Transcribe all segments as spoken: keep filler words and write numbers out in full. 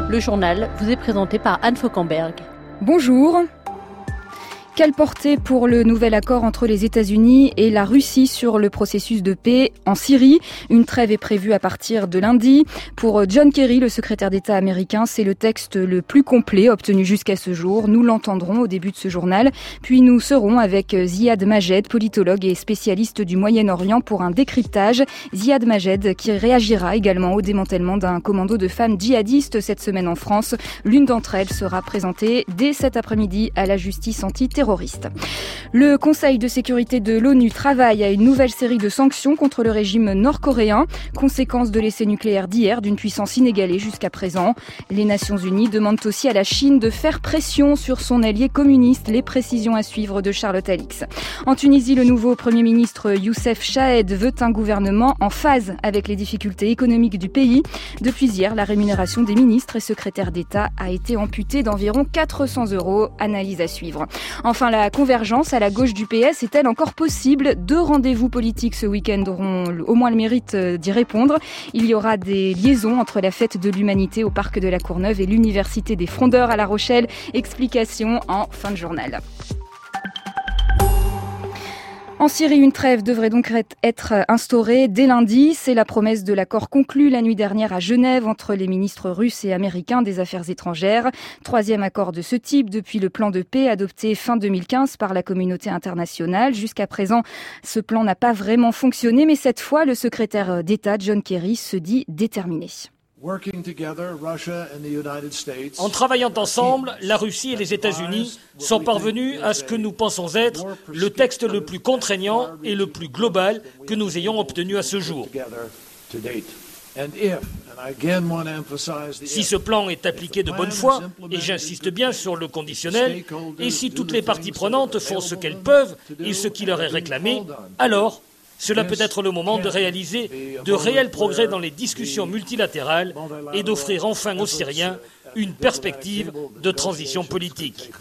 Le journal vous est présenté par Anne Fauquemberg. Bonjour. Quelle portée pour le nouvel accord entre les États-Unis et la Russie sur le processus de paix en Syrie? Une trêve est prévue à partir de lundi. Pour John Kerry, le secrétaire d'État américain, c'est le texte le plus complet obtenu jusqu'à ce jour. Nous l'entendrons au début de ce journal. Puis nous serons avec Ziad Majed, politologue et spécialiste du Moyen-Orient, pour un décryptage. Ziad Majed qui réagira également au démantèlement d'un commando de femmes djihadistes cette semaine en France. L'une d'entre elles sera présentée dès cet après-midi à la justice antiterroriste. Le Conseil de sécurité de l'ONU travaille à une nouvelle série de sanctions contre le régime nord-coréen, conséquence de l'essai nucléaire d'hier d'une puissance inégalée jusqu'à présent. Les Nations Unies demandent aussi à la Chine de faire pression sur son allié communiste. Les précisions à suivre de Charlotte Alix. En Tunisie, le nouveau Premier ministre Youssef Chahed veut un gouvernement en phase avec les difficultés économiques du pays. Depuis hier, la rémunération des ministres et secrétaires d'État a été amputée d'environ quatre cents euros. Analyse à suivre. Enfin, la convergence à la gauche du P S est-elle encore possible? Deux rendez-vous politiques ce week-end auront au moins le mérite d'y répondre. Il y aura des liaisons entre la fête de l'humanité au parc de la Courneuve et l'université des Frondeurs à La Rochelle. Explication en fin de journal. En Syrie, une trêve devrait donc être instaurée dès lundi. C'est la promesse de l'accord conclu la nuit dernière à Genève entre les ministres russes et américains des Affaires étrangères. Troisième accord de ce type depuis le plan de paix adopté fin deux mille quinze par la communauté internationale. Jusqu'à présent, ce plan n'a pas vraiment fonctionné, mais cette fois, le secrétaire d'État John Kerry se dit déterminé. En travaillant ensemble, la Russie et les États-Unis sont parvenus à ce que nous pensons être le texte le plus contraignant et le plus global que nous ayons obtenu à ce jour. Si ce plan est appliqué de bonne foi, et j'insiste bien sur le conditionnel, et si toutes les parties prenantes font ce qu'elles peuvent et ce qui leur est réclamé, alors cela peut être le moment de réaliser de réels progrès dans les discussions multilatérales et d'offrir enfin aux Syriens une perspective de transition politique.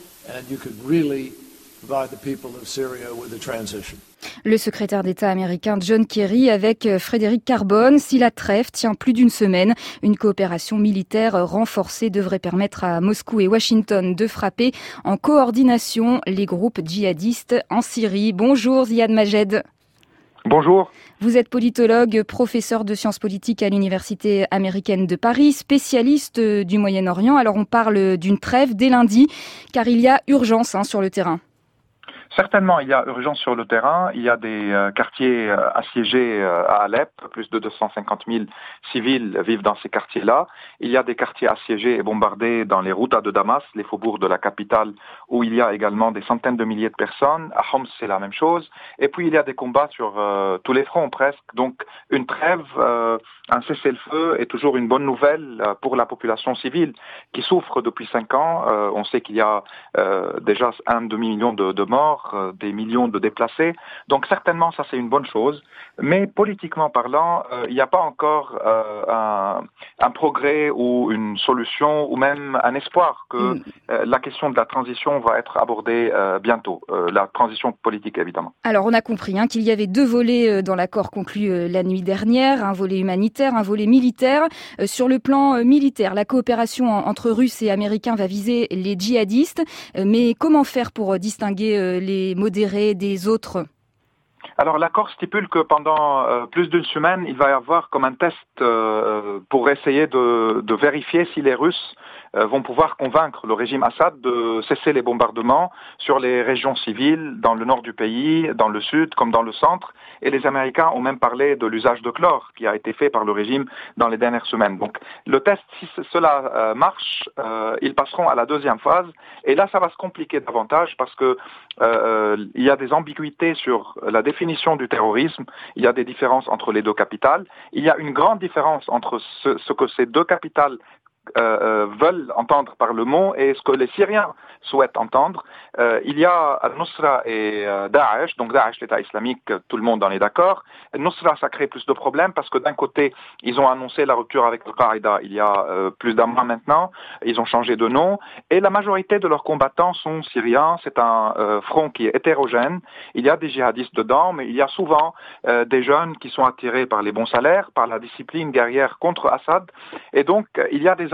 Le secrétaire d'État américain John Kerry avec Frédéric Carbone. Si la trêve tient plus d'une semaine, une coopération militaire renforcée devrait permettre à Moscou et Washington de frapper en coordination les groupes djihadistes en Syrie. Bonjour Ziad Majed. Bonjour. Vous êtes politologue, professeur de sciences politiques à l'Université américaine de Paris, spécialiste du Moyen-Orient. Alors on parle d'une trêve dès lundi, car il y a urgence hein, sur le terrain. Certainement, il y a urgence sur le terrain. Il y a des euh, quartiers euh, assiégés euh, à Alep. Plus de deux cent cinquante mille civils vivent dans ces quartiers-là. Il y a des quartiers assiégés et bombardés dans les routas de Damas, les faubourgs de la capitale, où il y a également des centaines de milliers de personnes. À Homs, c'est la même chose. Et puis, il y a des combats sur euh, tous les fronts, presque. Donc, une trêve, euh, un cessez-le-feu est toujours une bonne nouvelle euh, pour la population civile qui souffre depuis cinq ans. Euh, on sait qu'il y a euh, déjà un demi-million de, de morts, des millions de déplacés. Donc certainement, ça c'est une bonne chose. Mais politiquement parlant, euh, il n'y a pas encore euh, un, un progrès ou une solution ou même un espoir que mm. euh, la question de la transition va être abordée euh, bientôt. Euh, la transition politique, évidemment. Alors on a compris hein, qu'il y avait deux volets dans l'accord conclu euh, la nuit dernière, un volet humanitaire, un volet militaire. Euh, sur le plan euh, militaire, la coopération en, entre Russes et Américains va viser les djihadistes. Euh, mais comment faire pour euh, distinguer euh, les modérés des autres? Alors l'accord stipule que pendant euh, plus d'une semaine, il va y avoir comme un test euh, pour essayer de, de vérifier si les Russes euh, vont pouvoir convaincre le régime Assad de cesser les bombardements sur les régions civiles, dans le nord du pays, dans le sud comme dans le centre. Et les Américains ont même parlé de l'usage de chlore qui a été fait par le régime dans les dernières semaines. Donc le test, si cela euh, marche, euh, ils passeront à la deuxième phase. Et là, ça va se compliquer davantage parce que euh, il y a des ambiguïtés sur la définition du terrorisme. Il y a des différences entre les deux capitales. Il y a une grande différence entre ce, ce que ces deux capitales Euh, veulent entendre par le mot et ce que les Syriens souhaitent entendre. Euh, il y a Al-Nusra et euh, Daesh, donc Daesh, l'État islamique, tout le monde en est d'accord. Al-Nusra, ça crée plus de problèmes parce que d'un côté, ils ont annoncé la rupture avec Al-Qaïda il y a euh, plus d'un mois maintenant. Ils ont changé de nom et la majorité de leurs combattants sont syriens. C'est un euh, front qui est hétérogène. Il y a des djihadistes dedans, mais il y a souvent euh, des jeunes qui sont attirés par les bons salaires, par la discipline guerrière contre Assad. Et donc, il y a des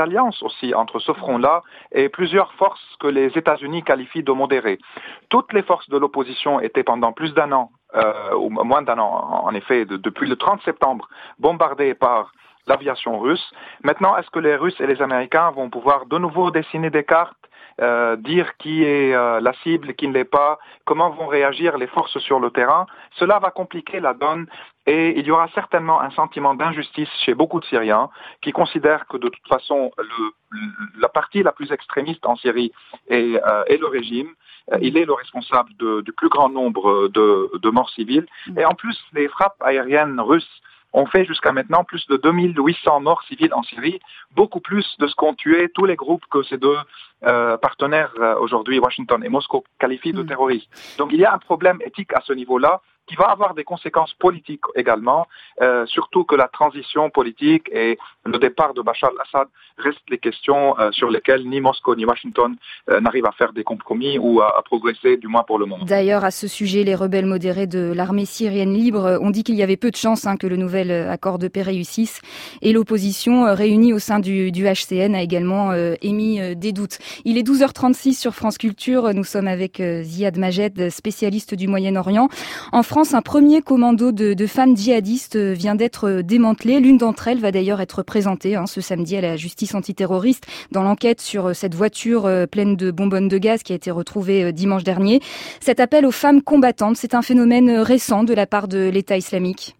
alliances aussi entre ce front-là et plusieurs forces que les États-Unis qualifient de modérées. Toutes les forces de l'opposition étaient pendant plus d'un an, euh, ou moins d'un an en effet, de, depuis le trente septembre, bombardées par l'aviation russe. Maintenant, est-ce que les Russes et les Américains vont pouvoir de nouveau dessiner des cartes, euh, dire qui est euh, la cible, qui ne l'est pas, comment vont réagir les forces sur le terrain? Cela va compliquer la donne et il y aura certainement un sentiment d'injustice chez beaucoup de Syriens qui considèrent que de toute façon, le, la partie la plus extrémiste en Syrie est, euh, est le régime. Il est le responsable de, du plus grand nombre de, de morts civiles. Et en plus, les frappes aériennes russes ont fait jusqu'à maintenant plus de deux mille huit cents morts civiles en Syrie, beaucoup plus de ce qu'ont tué tous les groupes que ces deux euh, partenaires euh, aujourd'hui, Washington et Moscou, qualifient de mmh. terroristes. Donc il y a un problème éthique à ce niveau-là qui va avoir des conséquences politiques également, euh, surtout que la transition politique et le départ de Bachar al-Assad restent les questions euh, sur lesquelles ni Moscou ni Washington euh, n'arrivent à faire des compromis ou à, à progresser, du moins pour le moment. D'ailleurs, à ce sujet, les rebelles modérés de l'armée syrienne libre ont dit qu'il y avait peu de chances hein, que le nouvel accord de paix réussisse. Et l'opposition euh, réunie au sein du, du H C N a également euh, émis euh, des doutes. Il est douze heures trente-six sur France Culture. Nous sommes avec euh, Ziad Majed, spécialiste du Moyen-Orient. En France, un premier commando de, de femmes djihadistes vient d'être démantelé. L'une d'entre elles va d'ailleurs être présentée hein, ce samedi à la justice antiterroriste dans l'enquête sur cette voiture pleine de bonbonnes de gaz qui a été retrouvée dimanche dernier. Cet appel aux femmes combattantes, c'est un phénomène récent de la part de l'État islamique.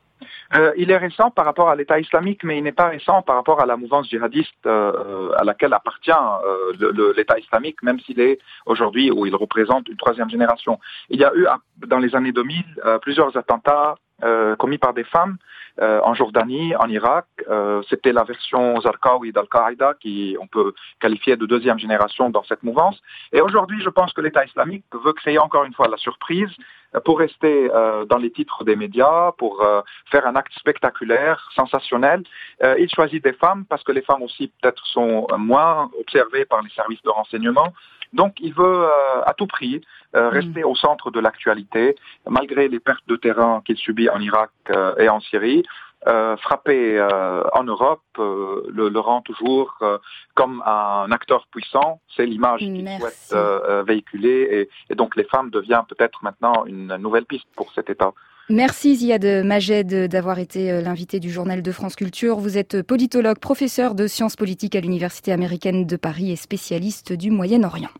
Euh, il est récent par rapport à l'État islamique, mais il n'est pas récent par rapport à la mouvance djihadiste euh, à laquelle appartient euh, le, le, l'État islamique, même s'il est aujourd'hui où il représente une troisième génération. Il y a eu dans les années deux mille euh, plusieurs attentats euh, commis par des femmes euh, en Jordanie, en Irak. Euh, c'était la version Zarqawi d'Al-Qaïda qui on peut qualifier de deuxième génération dans cette mouvance. Et aujourd'hui, je pense que l'État islamique veut créer encore une fois la surprise pour rester euh, dans les titres des médias, pour euh, faire un acte spectaculaire, sensationnel. Euh, il choisit des femmes parce que les femmes aussi peut-être sont moins observées par les services de renseignement. Donc il veut euh, à tout prix euh, rester mmh. au centre de l'actualité, malgré les pertes de terrain qu'il subit en Irak euh, et en Syrie. Euh, frapper euh, en Europe euh, le, le rend toujours euh, comme un acteur puissant. C'est l'image qu'il Merci. souhaite euh, véhiculer et, et donc les femmes deviennent peut-être maintenant une nouvelle piste pour cet État. Merci Ziad Majed d'avoir été l'invité du journal de France Culture. Vous êtes politologue, professeur de sciences politiques à l'Université américaine de Paris et spécialiste du Moyen-Orient.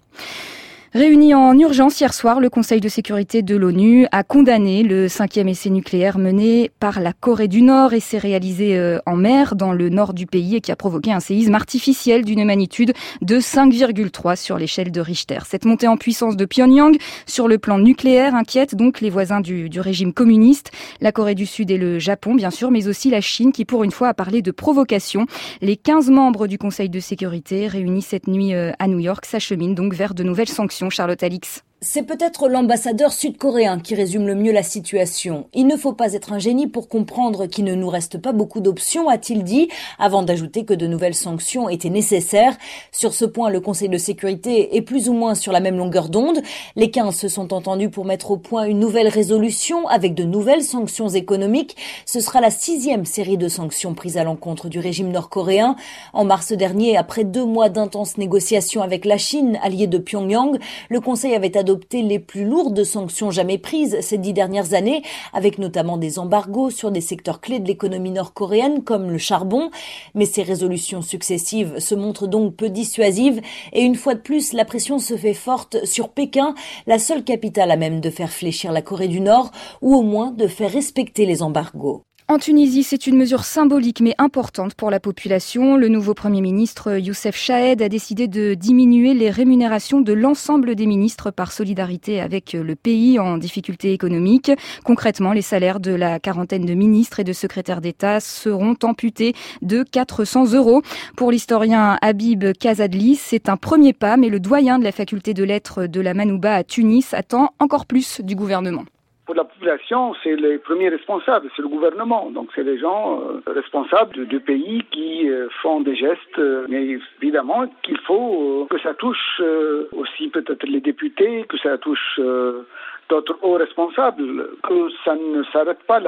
Réuni en urgence hier soir, le Conseil de sécurité de l'ONU a condamné le cinquième essai nucléaire mené par la Corée du Nord. Essai réalisé en mer dans le nord du pays et qui a provoqué un séisme artificiel d'une magnitude de cinq virgule trois sur l'échelle de Richter. Cette montée en puissance de Pyongyang sur le plan nucléaire inquiète donc les voisins du, du régime communiste, la Corée du Sud et le Japon bien sûr, mais aussi la Chine qui pour une fois a parlé de provocation. Les quinze membres du Conseil de sécurité réunis cette nuit à New York s'acheminent donc vers de nouvelles sanctions. Charlotte Alix. C'est peut-être l'ambassadeur sud-coréen qui résume le mieux la situation. Il ne faut pas être un génie pour comprendre qu'il ne nous reste pas beaucoup d'options, a-t-il dit, avant d'ajouter que de nouvelles sanctions étaient nécessaires. Sur ce point, le Conseil de sécurité est plus ou moins sur la même longueur d'onde. Les quinze se sont entendus pour mettre au point une nouvelle résolution avec de nouvelles sanctions économiques. Ce sera la sixième série de sanctions prises à l'encontre du régime nord-coréen. En mars dernier, après deux mois d'intenses négociations avec la Chine, alliée de Pyongyang, le Conseil avait adopté adopté les plus lourdes sanctions jamais prises ces dix dernières années, avec notamment des embargos sur des secteurs clés de l'économie nord-coréenne comme le charbon. Mais ces résolutions successives se montrent donc peu dissuasives et une fois de plus, la pression se fait forte sur Pékin, la seule capitale à même de faire fléchir la Corée du Nord ou au moins de faire respecter les embargos. En Tunisie, c'est une mesure symbolique mais importante pour la population. Le nouveau Premier ministre Youssef Chahed a décidé de diminuer les rémunérations de l'ensemble des ministres par solidarité avec le pays en difficulté économique. Concrètement, les salaires de la quarantaine de ministres et de secrétaires d'État seront amputés de quatre cents euros. Pour l'historien Habib Kazadli, c'est un premier pas, mais le doyen de la faculté de lettres de la Manouba à Tunis attend encore plus du gouvernement. Pour la population, c'est les premiers responsables, c'est le gouvernement. Donc c'est les gens euh, responsables du, du pays qui euh, font des gestes. Euh, mais évidemment qu'il faut euh, que ça touche euh, aussi peut-être les députés, que ça touche euh, d'autres hauts responsables, que ça ne s'arrête pas là.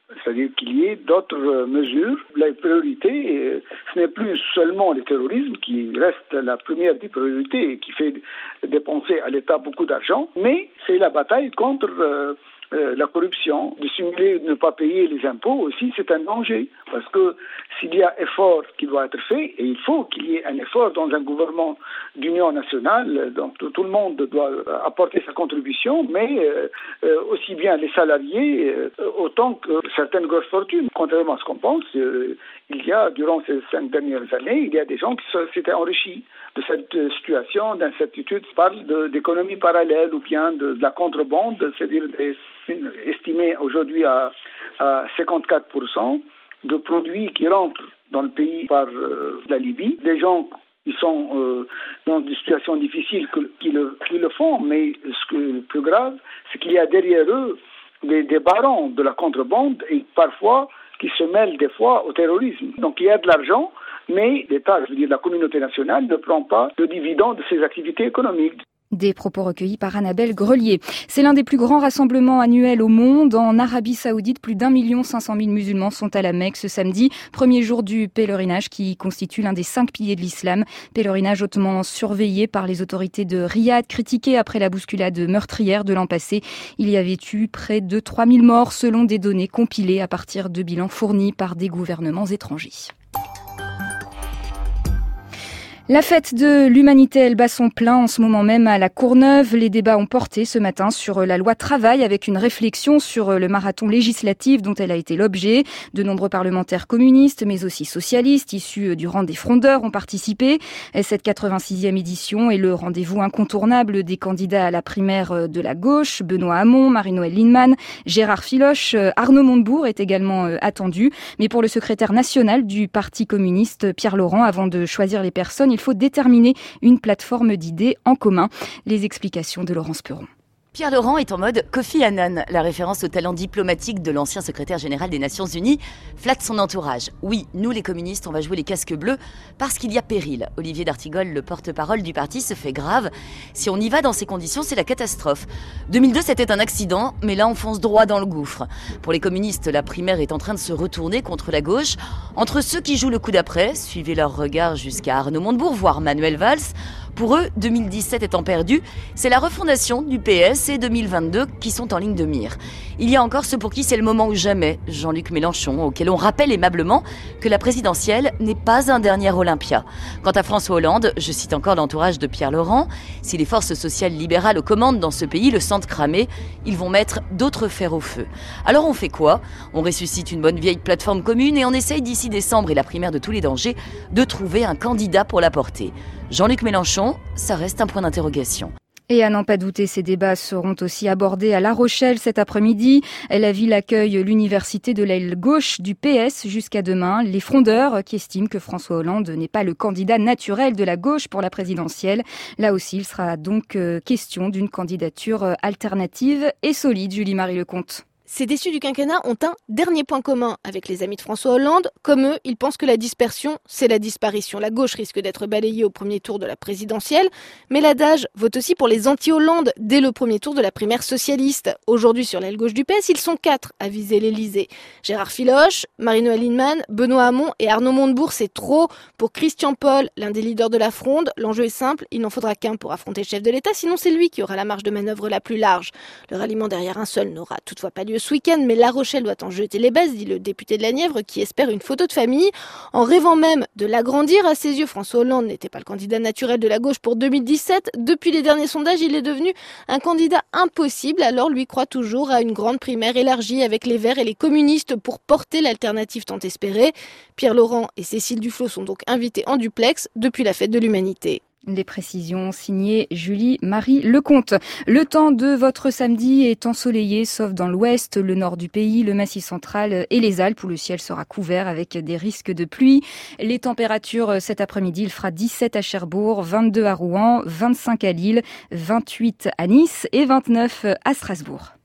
C'est-à-dire qu'il y ait d'autres mesures. La priorité, ce n'est plus seulement le terrorisme qui reste la première des priorités et qui fait dépenser à l'État beaucoup d'argent, mais c'est la bataille contre euh, euh, la corruption. Dissimuler, ne pas payer les impôts aussi, c'est un danger. Parce que s'il y a effort qui doit être fait, et il faut qu'il y ait un effort dans un gouvernement d'union nationale, donc tout, tout le monde doit apporter sa contribution, mais euh, euh, aussi bien les salariés, euh, autant que certaines grosses fortunes. Contrairement à ce qu'on pense, euh, il y a, durant ces cinq dernières années, il y a des gens qui s'étaient enrichis de cette situation d'incertitude. Je parle de, d'économie parallèle ou bien de, de la contrebande, c'est-à-dire des, estimé aujourd'hui à, à cinquante-quatre pour cent de produits qui rentrent dans le pays par euh, la Libye. Des gens qui sont euh, dans des situations difficiles que, qui, le, qui le font, mais ce qui est le plus grave, c'est qu'il y a derrière eux des, des barons de la contrebande et parfois qui se mêlent des fois au terrorisme. Donc il y a de l'argent, mais l'État, je veux dire la communauté nationale, ne prend pas le dividende de ses activités économiques. Des propos recueillis par Annabelle Grelier. C'est l'un des plus grands rassemblements annuels au monde. En Arabie Saoudite, plus d'un million cinq cent mille musulmans sont à la Mecque ce samedi, premier jour du pèlerinage qui constitue l'un des cinq piliers de l'islam. Pèlerinage hautement surveillé par les autorités de Riyad, critiqué après la bousculade meurtrière de l'an passé. Il y avait eu près de trois mille morts selon des données compilées à partir de bilans fournis par des gouvernements étrangers. La fête de l'humanité, elle bat son plein en ce moment même à la Courneuve. Les débats ont porté ce matin sur la loi travail avec une réflexion sur le marathon législatif dont elle a été l'objet. De nombreux parlementaires communistes, mais aussi socialistes, issus du rang des frondeurs, ont participé. Cette quatre-vingt-sixième édition est le rendez-vous incontournable des candidats à la primaire de la gauche. Benoît Hamon, Marie-Noëlle Lienemann, Gérard Filoche, Arnaud Montebourg est également attendu. Mais pour le secrétaire national du Parti communiste, Pierre Laurent, avant de choisir les personnes, il faut déterminer une plateforme d'idées en commun. Les explications de Laurence Peron. Pierre Laurent est en mode Kofi Annan. La référence au talent diplomatique de l'ancien secrétaire général des Nations Unies flatte son entourage. Oui, nous les communistes, on va jouer les casques bleus parce qu'il y a péril. Olivier d'Artigol, le porte-parole du parti, se fait grave. Si on y va dans ces conditions, c'est la catastrophe. deux mille deux, c'était un accident, mais là on fonce droit dans le gouffre. Pour les communistes, la primaire est en train de se retourner contre la gauche. Entre ceux qui jouent le coup d'après, suivez leur regard jusqu'à Arnaud Montebourg, voire Manuel Valls. Pour eux, deux mille dix-sept étant perdu, c'est la refondation du P S et deux mille vingt-deux qui sont en ligne de mire. Il y a encore ceux pour qui c'est le moment ou jamais, Jean-Luc Mélenchon, auquel on rappelle aimablement que la présidentielle n'est pas un dernier Olympia. Quant à François Hollande, je cite encore l'entourage de Pierre Laurent, si les forces sociales libérales aux commandes dans ce pays le sentent cramer, ils vont mettre d'autres fers au feu. Alors on fait quoi ? On ressuscite une bonne vieille plateforme commune et on essaye d'ici décembre et la primaire de tous les dangers de trouver un candidat pour la porter. Jean-Luc Mélenchon, ça reste un point d'interrogation. Et à n'en pas douter, ces débats seront aussi abordés à La Rochelle cet après-midi. La ville accueille l'université de l'aile gauche du P S jusqu'à demain. Les frondeurs qui estiment que François Hollande n'est pas le candidat naturel de la gauche pour la présidentielle. Là aussi, il sera donc question d'une candidature alternative et solide. Julie-Marie Lecomte. Ces déçus du quinquennat ont un dernier point commun avec les amis de François Hollande. Comme eux, ils pensent que la dispersion, c'est la disparition. La gauche risque d'être balayée au premier tour de la présidentielle. Mais l'adage vote aussi pour les anti-Hollande dès le premier tour de la primaire socialiste. Aujourd'hui, sur l'aile gauche du P S, ils sont quatre à viser l'Élysée. Gérard Filoche, Marie-Noëlle Lienemann, Benoît Hamon et Arnaud Montebourg, c'est trop. Pour Christian Paul, l'un des leaders de la fronde, l'enjeu est simple. Il n'en faudra qu'un pour affronter le chef de l'État, sinon c'est lui qui aura la marge de manœuvre la plus large. Le ralliement derrière un seul n'aura toutefois pas lieu ce week-end, mais La Rochelle doit en jeter les bases, dit le député de la Nièvre qui espère une photo de famille. En rêvant même de l'agrandir, à ses yeux, François Hollande n'était pas le candidat naturel de la gauche pour deux mille dix-sept. Depuis les derniers sondages, il est devenu un candidat impossible, alors lui croit toujours à une grande primaire élargie avec les Verts et les communistes pour porter l'alternative tant espérée. Pierre Laurent et Cécile Duflot sont donc invités en duplex depuis la fête de l'humanité. Les précisions signées Julie-Marie Lecomte. Le temps de votre samedi est ensoleillé, sauf dans l'ouest, le nord du pays, le Massif central et les Alpes, où le ciel sera couvert avec des risques de pluie. Les températures cet après-midi, il fera dix-sept à Cherbourg, vingt-deux à Rouen, vingt-cinq à Lille, vingt-huit à Nice et vingt-neuf à Strasbourg.